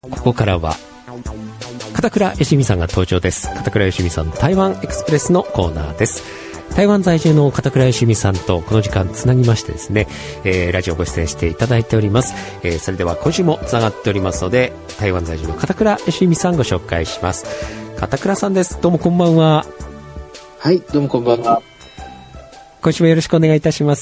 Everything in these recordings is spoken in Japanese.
ここからは片倉よしみさんが登場です。片倉よしみさんの台湾エクスプレスのコーナーです。台湾在住の片倉よしみさんとこの時間つなぎましてですね、ラジオご出演していただいております。それでは今週もつながっておりますので、台湾在住の片倉よしみさんご紹介します。片倉さんです。どうもこんばんは。 はい、どうもこんばんは。 今週もよろしくお願いいたします。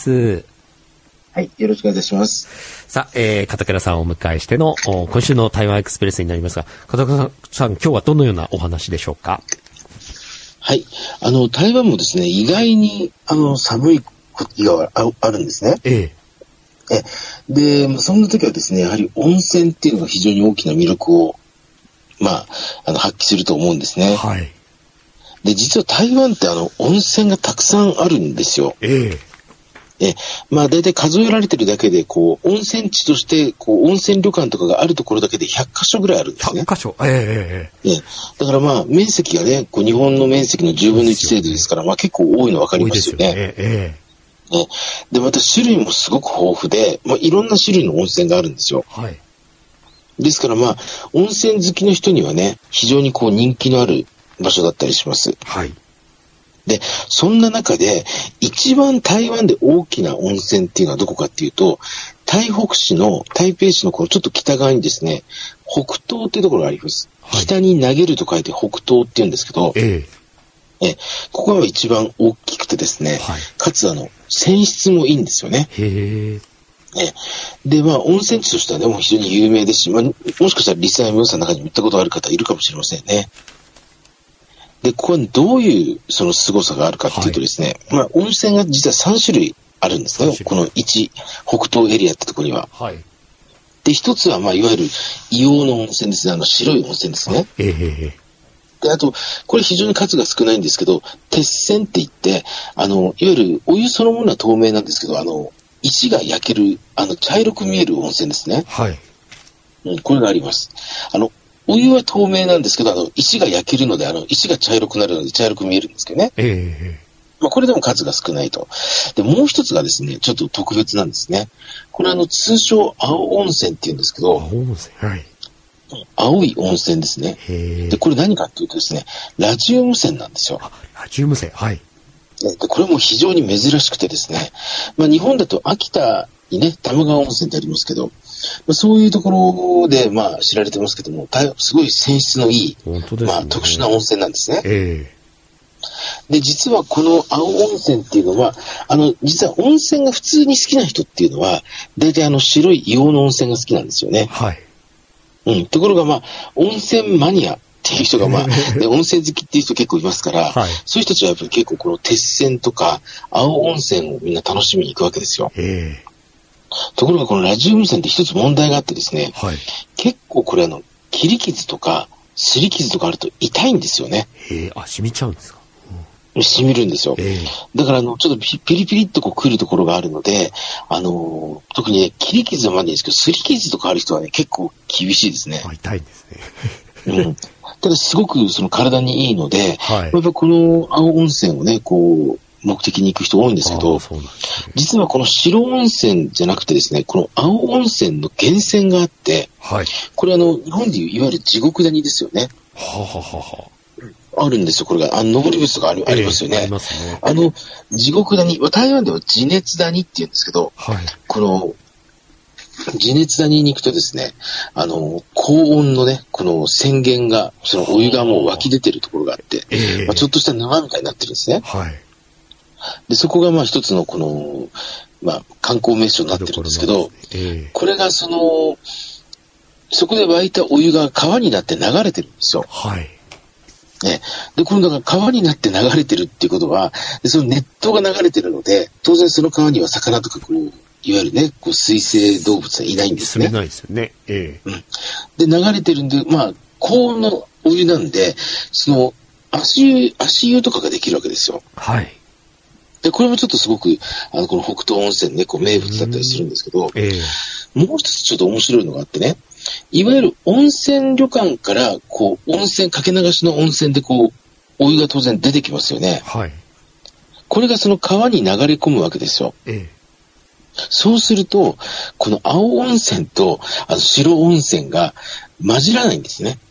はい、よろしくお願いいたします。 さあ、片倉さんをお迎えしての今週の台湾エクスプレスになりますが、片倉さん、今日はどのようなお話でしょうか？ はい、台湾もですね、意外に寒い時があるんですね。で、そんな時はですね、やはり温泉っていうのが非常に大きな魅力を、発揮すると思うんですね。 はい。 で、実は台湾って温泉がたくさんあるんですよ。だいたい数えられてるだけで、温泉地として、温泉旅館とかがあるところだけで100カ所ぐらいあるんですね。 100カ所だから面積がね、日本の面積の10分の1程度ですから、結構多いの分かりますよね。で、また種類もすごく豊富で、いろんな種類の温泉があるんですよ。 はい。 ですから温泉好きの人にはね、非常に人気のある場所だったりします。 はい。 で、そんな中で、一番台湾で大きな温泉っていうのはどこかっていうと、台北市の、台北市のちょっと北側にですね、北東っていうところがあります。はい、北に投げると書いて北東っていうんですけど、ここが一番大きくてですね、 はい、 かつ泉質もいいんですよね。で、温泉地としてはね、もう非常に有名ですし、もしかしたらリスナーの皆さんの中にも行ったことがある方いるかもしれませんね。で、ここはどういう凄さがあるかっていうとですね、温泉が実は3種類あるんですね。この1、北東エリアってところには。 はい。 で、一つは、いわゆる硫黄の温泉ですね。白い温泉ですね。で、あと、これ非常に数が少ないんですけど、鉄泉って言って、いわゆるお湯そのものは透明なんですけど、石が焼ける、茶色く見える温泉ですね。 はい。 これがあります。お湯は透明なんですけど、石が焼けるので、石が茶色くなるので茶色く見えるんですけどね。これでも数が少ないと。で、もう一つがですね、ちょっと特別なんですね。これ通称青温泉って言うんですけど、 青温泉、はい。 青い温泉ですね。で、これ何かっていうとですね、ラジウム泉なんですよ。 ラジウム泉、はい。 で、これも非常に珍しくてですね、日本だと秋田にね、玉川温泉ってありますけど、そういうところで、知られてますけども、すごい泉質のいい、特殊な温泉なんですね。で、実はこの青温泉っていうのは、実は温泉が普通に好きな人っていうのは、大体白い硫黄の温泉が好きなんですよね。 はい。 ところが温泉マニアっていう人がで温泉好きっていう人結構いますから、はい、そういう人たちはやっぱり結構この鉄泉とか青温泉をみんな楽しみに行くわけですよ。ところがこのラジウム泉って一つ問題があってですね、 はい、 結構これ切り傷とか擦り傷とかあると痛いんですよね。 染みちゃうんですか？ 染みるんですよ。だからちょっとピリピリっとくるところがあるので、特にね、切り傷はまだいいんですけど、擦り傷とかある人はね、結構厳しいですね。 痛いんですね。 ただすごく体にいいので、 はい、 やっぱこの青温泉をね、目的に行く人多いんですけど、実はこの白温泉じゃなくてですね、この青温泉の源泉があって、 はい、 これ日本でいういわゆる地獄谷ですよね。あるんですよ、これが。登り物とかありますよね。 ありますね。 地獄谷、台湾では地熱谷って言うんですけど、 はい、この、地熱谷に行くとですね、高温のね、この泉源が、お湯がもう湧き出てるところがあって、ちょっとした沼みたいになってるんですね。 はい。 で、そこが一つの観光名所になってるんですけど、これがそこで湧いたお湯が川になって流れてるんですよ。 はい。 で、このだから川になって流れてるっていうことは、その熱湯が流れてるので、当然その川には魚とかいわゆるね、水生動物はいないんですね。 住めないですよね。 で、流れてるんで、高温のお湯なんで、足湯とかができるわけですよ。 はい。 で、これもちょっとすごく、この北東温泉ね、名物だったりするんですけど、もう一つちょっと面白いのがあってね、いわゆる温泉旅館から、かけ流しの温泉でお湯が当然出てきますよね。 はい。 これがその川に流れ込むわけですよ。 そうすると、この青温泉と白温泉が混じらないんですね。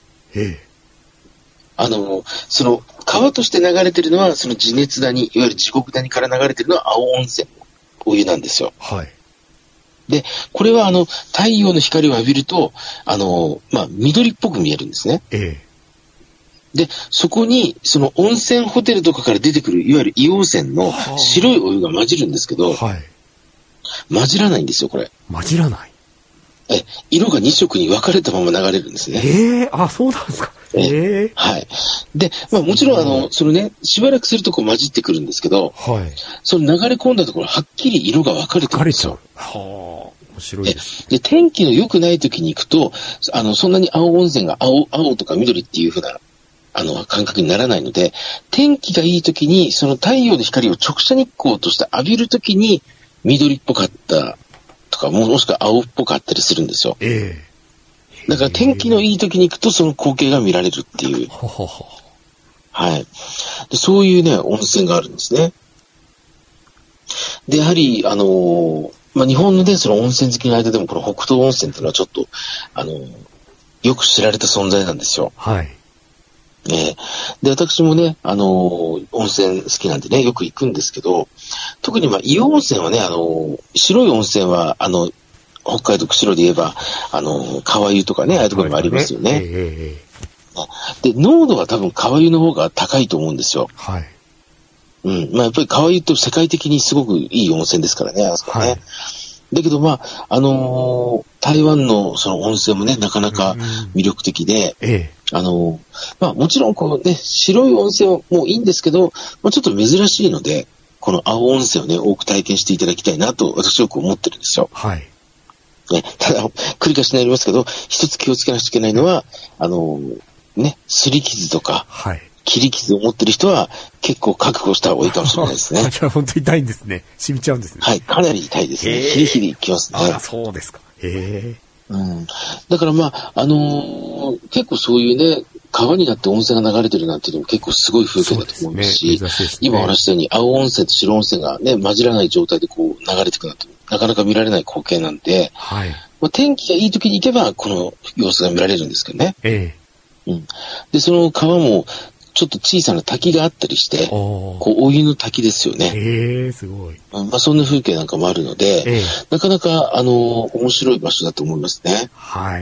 その川として流れてるのは、その地熱谷、いわゆる地獄谷から流れてるのは青温泉のお湯なんですよ。 はい。 で、これは太陽の光を浴びると、緑っぽく見えるんですね。で、そこに、その温泉ホテルとかから出てくる、いわゆる硫黄泉の白いお湯が混じるんですけど、 はい。 混じらないんですよ、これ。 混じらない。 色が2色に分かれたまま流れるんですね。 そうなんですか。 はい。で、もちろんそのね、しばらくするとこう混じってくるんですけど、 はい。 その流れ込んだところ、はっきり色が分かれてるんですよ。 面白いです。 で、天気の良くない時に行くと、そんなに青温泉が青とか緑っていう風な、感覚にならないので、天気がいい時に、その太陽の光を直射日光として浴びる時に、緑っぽかったとか、もしくは青っぽかったりするんですよ。だから天気のいい時に行くとその光景が見られるっていう。はい。で、そういうね、温泉があるんですね。で、やはり、日本のね、その温泉好きの間でもこの北東温泉っていうのはちょっと、よく知られた存在なんですよ。 はい。 で、私もね、温泉好きなんでね、よく行くんですけど、特に硫黄温泉はね、白い温泉は、北海道釧路で言えば、川湯とかね、ああいうところにもありますよね。で、濃度は多分川湯の方が高いと思うんですよ。 はい。 やっぱり川湯って世界的にすごくいい温泉ですからね、あそこね。はい、だけど台湾のその温泉もね、なかなか魅力的で、もちろんこうね、白い温泉もいいんですけど、ちょっと珍しいので、この青温泉をね、多く体験していただきたいなと、私はよく思ってるんですよ。 はい。 ただ、繰り返しになりますけど、一つ気をつけなきゃいけないのは、擦り傷とか、 はい。 切り傷を持ってる人は結構覚悟した方がいいかもしれないですね。 じゃあ本当に痛いんですね。染みちゃうんですね。 はい、かなり痛いですね。ヒリヒリきますね。 そうですか。 だから結構そういうね、川になって温泉が流れてるなんていうのも結構すごい風景だと思いますし、今お話したように青温泉と白温泉がね、混じらない状態でこう流れていくなんて、なかなか見られない光景なんで、 はい。 天気がいい時に行けばこの様子が見られるんですけどね。で、その川もちょっと小さな滝があったりして、こうお湯の滝ですよね。 すごい。 そんな風景なんかもあるので、なかなか面白い場所だと思いますね。 はい。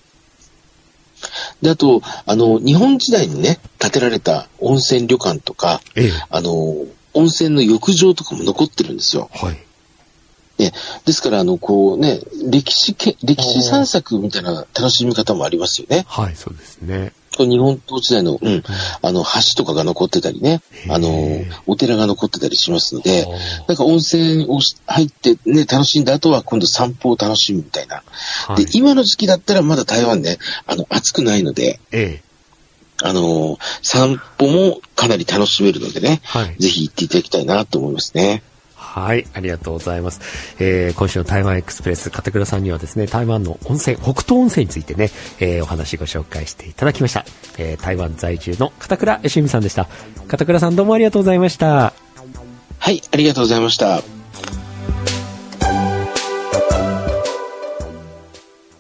で、あと日本時代にね建てられた温泉旅館とか、温泉の浴場とかも残ってるんですよ。 はい。 ですからこうね、歴史散策みたいな楽しみ方もありますよね。 はい、そうですね。 日本統治時代の、橋とかが残ってたりね、お寺が残ってたりしますので、なんか温泉を入ってね、楽しんだ後は今度散歩を楽しむみたいな。で、今の時期だったらまだ台湾ね、暑くないので、散歩もかなり楽しめるのでね、ぜひ行っていただきたいなと思いますね。 はい、ありがとうございます。今週の台湾エクスプレス、片倉さんにはですね、台湾の温泉、北東温泉についてね、お話ご紹介していただきました。台湾在住の片倉芳美さんでした。片倉さんどうもありがとうございました。 はい、ありがとうございました。